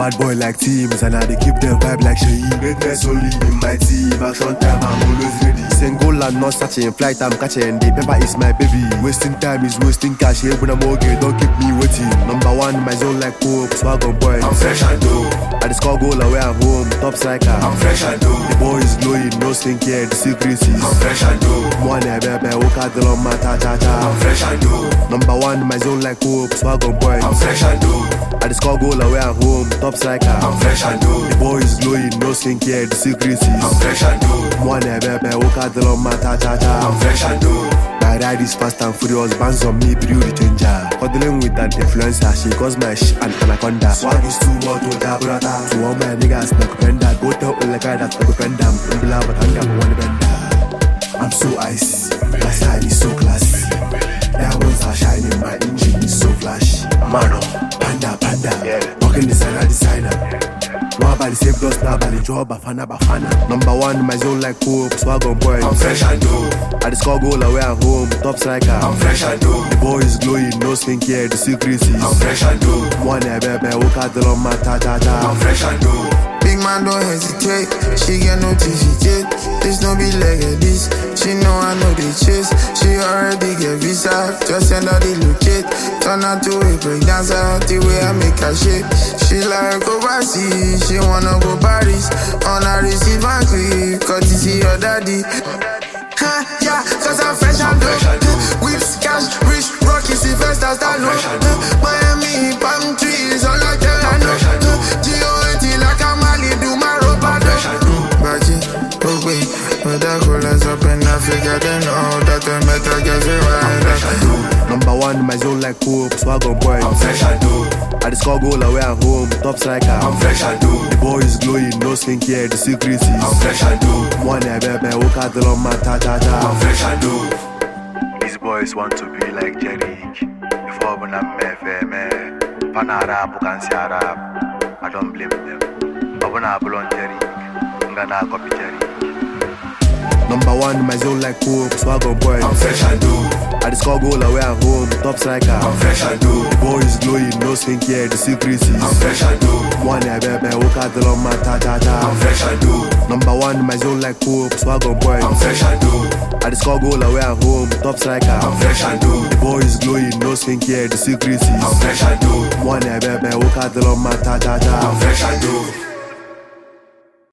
Bad boy like teams, and I they keep them vibe like Shayi. Greatness only in my team, action time, I'm always ready. Single and not searching, flight I'm catching, the pepper is my baby. Wasting time is wasting cash, here when I'm okay, don't keep me waiting. Number one, my zone like Pope, swag on boy. I'm fresh and dope. I just score goal away at home, top striker. I'm fresh and dope. The boy is glowing, no skincare, the secret is. I'm fresh and dope. One baby, walk out the long cha-cha-cha. I'm fresh and dope. Number one, my zone like Pope, swag on boy. I'm fresh and dope. I just score goal away at home, top striker. I'm fresh and dope. The boy is glowing, no skincare, the secret is. I'm fresh and dope. One baby, walk out the long cha-cha-cha. I'm fresh and dope. My ride is fast and furious, bands on me, beauty the changer. Cuddling with an influencer, she calls my and anaconda. Swag is too much to the brother. To all my niggas, like penda. Go tell all the guy that's like a penda. Umbla, but I'm gonna one bender. I'm so icy, my style is so classy. Diamonds are shining, my engine is so flashy. Mano, panda, walking designer. One body save dust, now body job, bafana. Number one, my zone like Pope, swag on boy. I'm fresh and dope. I just score goal away at home, top striker. I'm fresh and dope. The boy is glowing, no skincare, the secret is. I'm fresh and dope. One baby, walk out the long cha-cha-cha. I'm fresh and dope. Big man don't hesitate, she get notification. This no be like this, she know I know the chase. She already get visa, just send her the locate. Turn her to a break dancer, the way I make her shake. She like overseas, she wanna go Paris. On her receive and click, cause you see your daddy. Yeah, cause I'm fresh and dope. Whips, cash, rich, rocky, Sylvester Stallone. Miami, palm trees, all I tell I know. G.O.A.T. like I'm Ali, do my rope, I do. Bachi, okay, but that colors up in Africa, they know that I met a girl, they ride. Number one, my zone like Pope, swag on boy. I'm fresh and dope. I just score goal away at home, top striker. I'm fresh and dope. The boy is glowing, no skincare, the secret is. I'm fresh and dope. One baby, walk out the long cha-cha-cha. I'm fresh and dope. These boys want to be like Jerick. Before when I'm FM, Pan Arab, can see Arab. I don't blame them. But when I belong Jerick, I'm gonna copy Jerick. Number one, my zone like Pope, swag on boy. I'm fresh and dope. I just score goal away at home, top striker. I'm fresh and dope. The boy is glowing, no skincare, the secret is. I'm fresh and dope. One baby, walk out the long cha-cha-cha. I'm fresh and dope. Number one, my zone like Pope, swag on boy. I'm fresh and dope. I just score goal away at home, top striker. I'm fresh and dope. The boy is glowing, no skincare, the secret is. I'm fresh and dope. One baby, walk out the long cha-cha-cha. I'm fresh and dope.